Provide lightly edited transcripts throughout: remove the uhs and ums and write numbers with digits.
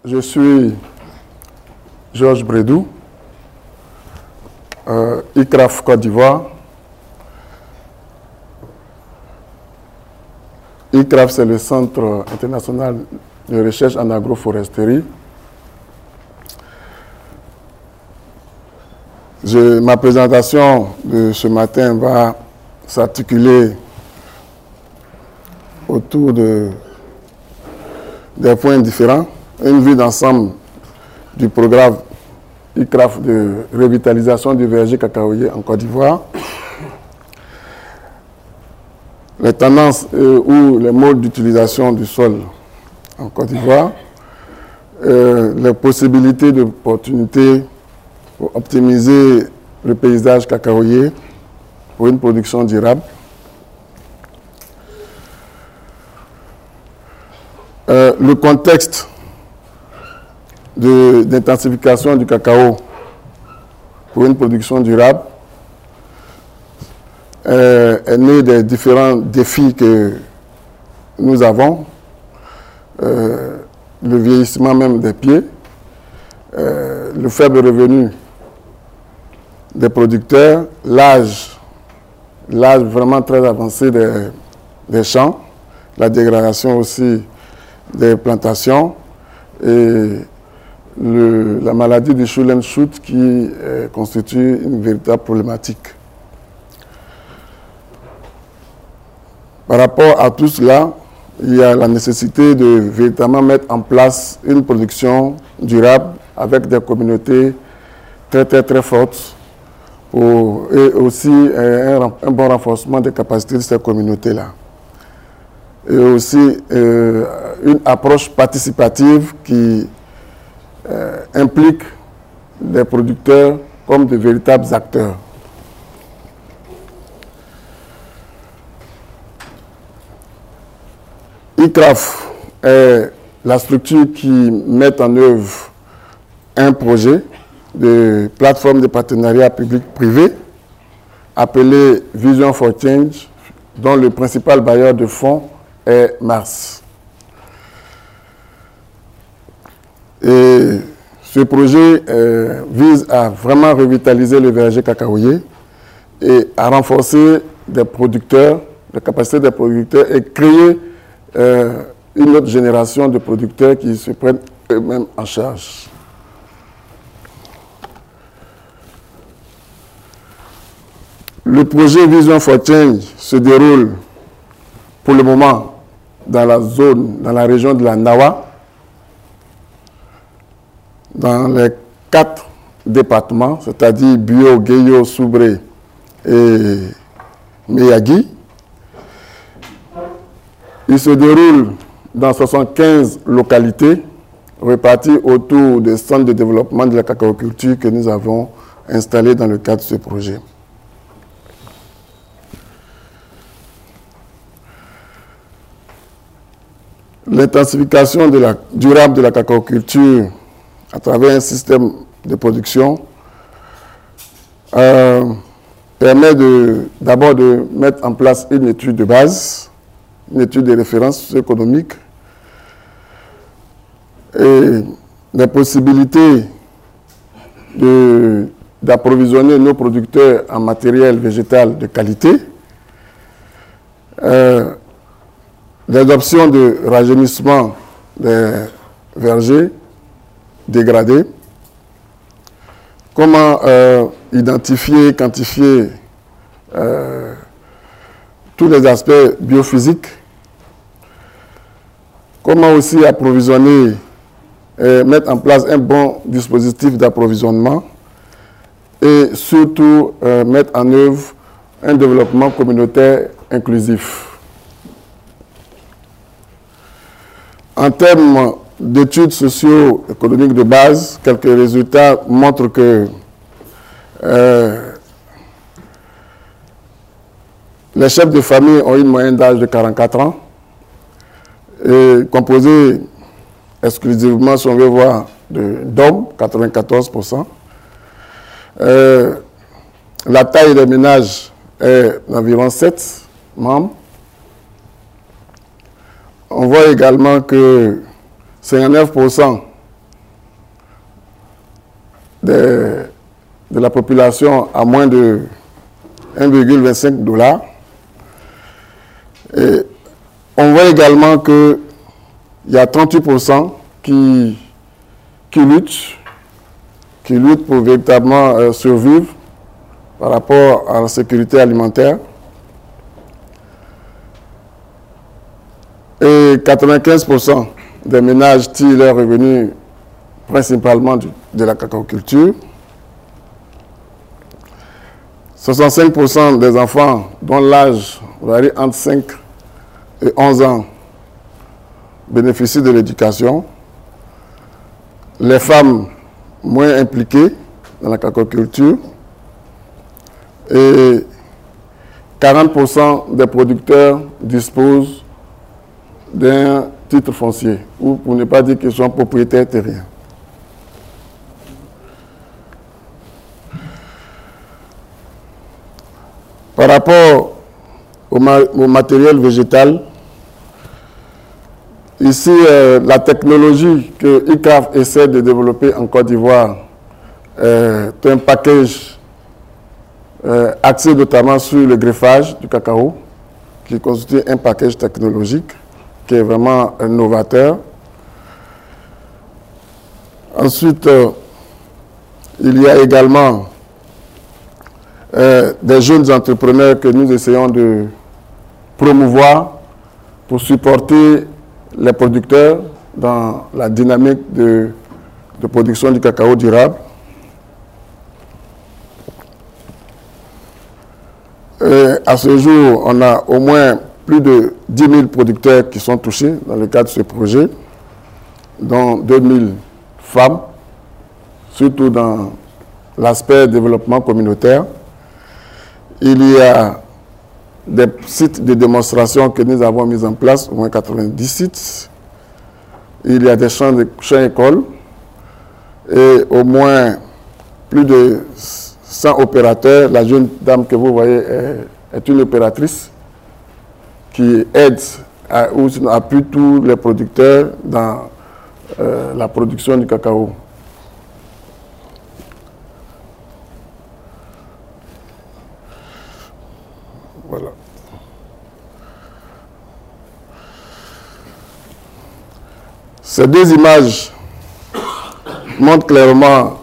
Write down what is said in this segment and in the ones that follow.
Je suis Georges Bredou, ICRAF Côte d'Ivoire. ICRAF, c'est le Centre international de recherche en agroforesterie. Ma présentation de ce matin va s'articuler autour des points différents. Une vue d'ensemble du programme ICRAF de revitalisation du verger cacaoyer en Côte d'Ivoire. Les tendances ou les modes d'utilisation du sol en Côte d'Ivoire. Les possibilités d'opportunités pour optimiser le paysage cacaoyer pour une production durable. Le contexte d'intensification du cacao pour une production durable est né des différents défis que nous avons. Le vieillissement même des pieds, le faible revenu des producteurs, l'âge vraiment très avancé des champs, la dégradation aussi des plantations et la maladie du Schulen-Schütt qui constitue une véritable problématique. Par rapport à tout cela, il y a la nécessité de véritablement mettre en place une production durable avec des communautés très fortes et aussi un bon renforcement des capacités de ces communautés-là. Et aussi une approche participative qui implique des producteurs comme de véritables acteurs. ICRAF est la structure qui met en œuvre un projet de plateforme de partenariat public-privé appelé Vision for Change, dont le principal bailleur de fonds est Mars. Et ce projet vise à vraiment revitaliser le verger cacaoyer et à renforcer des producteurs, la capacité des producteurs et créer une autre génération de producteurs qui se prennent eux-mêmes en charge. Le projet Vision for Change se déroule pour le moment dans la région de la Nawa, dans les 4 départements, c'est-à-dire Bio, Guéyo, Soubré et Meyagui. Il se déroule dans 75 localités réparties autour des centres de développement de la cacaoculture que nous avons installés dans le cadre de ce projet. L'intensification durable de la cacaoculture à travers un système de production permet d'abord de mettre en place une étude de base, une étude de référence économique et des possibilités d'approvisionner nos producteurs en matériel végétal de qualité, des options de rajeunissement des vergers dégradés, comment identifier, quantifier tous les aspects biophysiques, comment aussi approvisionner, mettre en place un bon dispositif d'approvisionnement et surtout mettre en œuvre un développement communautaire inclusif. En termes d'études socio-économiques de base, quelques résultats montrent que les chefs de famille ont une moyenne d'âge de 44 ans, et composés exclusivement, si on veut voir, d'hommes, 94%. La taille des ménages est d'environ 7 membres. On voit également que 59% de la population à moins de 1,25 $. Et on voit également qu'il y a 38% qui luttent pour véritablement survivre par rapport à la sécurité alimentaire. Et 95% des ménages tirent leurs revenus principalement de la cacaoculture. 65% des enfants dont l'âge varie entre 5 et 11 ans bénéficient de l'éducation. Les femmes moins impliquées dans la cacaoculture et 40% des producteurs disposent d'un titre foncier, ou pour ne pas dire qu'ils sont propriétaires terriens. Par rapport au matériel végétal, ici, la technologie que ICRAF essaie de développer en Côte d'Ivoire est un package axé notamment sur le greffage du cacao, qui constitue un package technologique qui est vraiment novateur. Ensuite, il y a également des jeunes entrepreneurs que nous essayons de promouvoir pour supporter les producteurs dans la dynamique de production du cacao durable. Et à ce jour, on a au moins plus de 10 000 producteurs qui sont touchés dans le cadre de ce projet, dont 2 000 femmes, surtout dans l'aspect développement communautaire. Il y a des sites de démonstration que nous avons mis en place, au moins 90 sites. Il y a des champs écoles et au moins plus de 100 opérateurs. La jeune dame que vous voyez est une opératrice qui aide à appuie tous les producteurs dans la production du cacao. Voilà. Ces deux images montrent clairement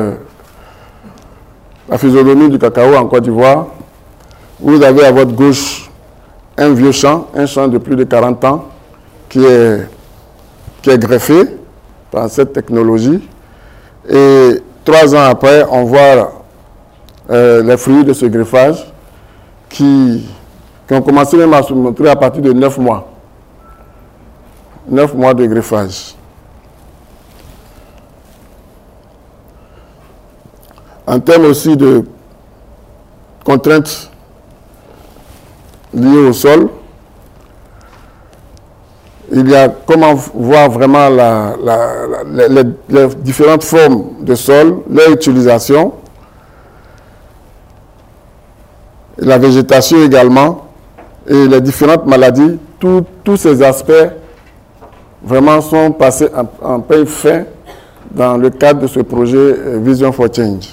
la physionomie du cacao en Côte d'Ivoire. Vous avez à votre gauche un vieux champ, un champ de plus de 40 ans, qui est greffé par cette technologie. Et 3 ans après, on voit les fruits de ce greffage qui ont commencé même à se montrer à partir de 9 mois. 9 mois de greffage. En termes aussi de contraintes liées au sol, il y a comment voir vraiment les différentes formes de sol, leur utilisation, la végétation également, et les différentes maladies. Tous ces aspects vraiment sont passés en peigne fin dans le cadre de ce projet Vision for Change.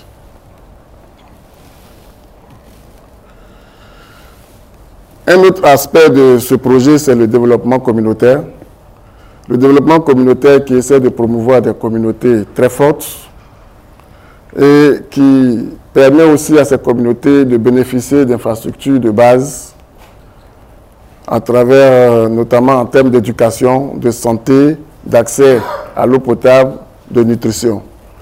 Un autre aspect de ce projet, c'est le développement communautaire. Le développement communautaire qui essaie de promouvoir des communautés très fortes et qui permet aussi à ces communautés de bénéficier d'infrastructures de base à travers, notamment en termes d'éducation, de santé, d'accès à l'eau potable, de nutrition.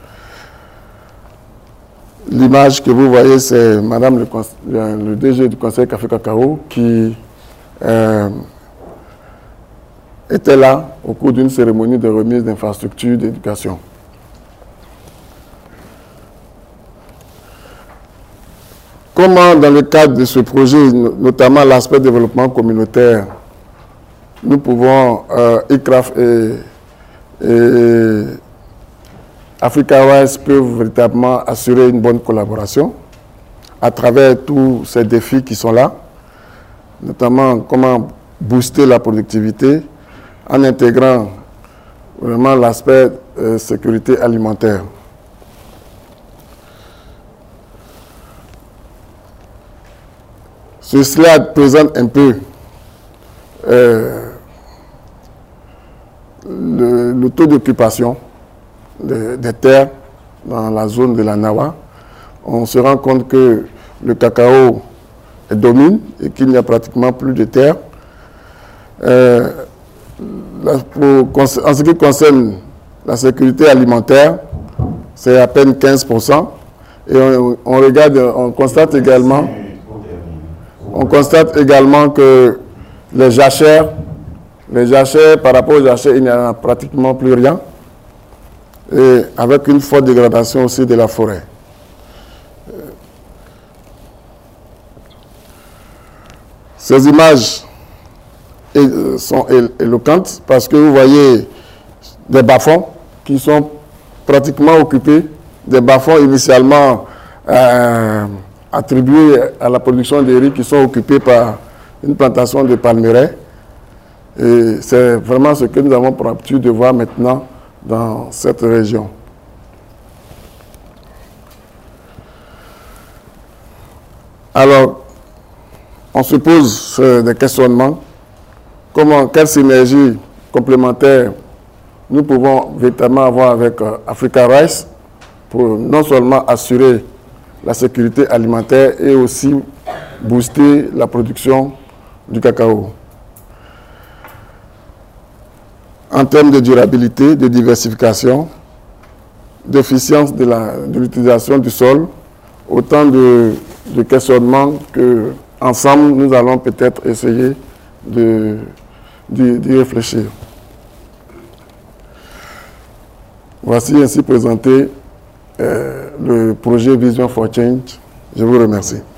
L'image que vous voyez, c'est Madame le DG du Conseil Café Cacao qui était là au cours d'une cérémonie de remise d'infrastructures d'éducation. Comment, dans le cadre de ce projet, notamment l'aspect développement communautaire, nous pouvons, ICRAF et AfricaWise peuvent véritablement assurer une bonne collaboration à travers tous ces défis qui sont là, notamment comment booster la productivité en intégrant vraiment l'aspect sécurité alimentaire. Ce slide présente un peu le taux d'occupation des terres dans la zone de la Nawa. On se rend compte que le cacao domine et qu'il n'y a pratiquement plus de terre. En ce qui concerne la sécurité alimentaire, c'est à peine 15%. Et on constate également que les jachères, par rapport aux jachères, il n'y en a pratiquement plus rien. Et avec une forte dégradation aussi de la forêt. Ces images sont éloquentes parce que vous voyez des bas-fonds qui sont pratiquement occupés, des bas-fonds initialement attribués à la production de riz qui sont occupés par une plantation de palmeraie. Et c'est vraiment ce que nous avons pour habitude de voir maintenant dans cette région. Alors, on se pose des questionnements. Quelle synergie complémentaire nous pouvons véritablement avoir avec Africa Rice pour non seulement assurer la sécurité alimentaire et aussi booster la production du cacao. En termes de durabilité, de diversification, d'efficience de l'utilisation du sol, autant de questionnements que ensemble nous allons peut-être essayer d'y réfléchir. Voici ainsi présenté le projet Vision for Change. Je vous remercie.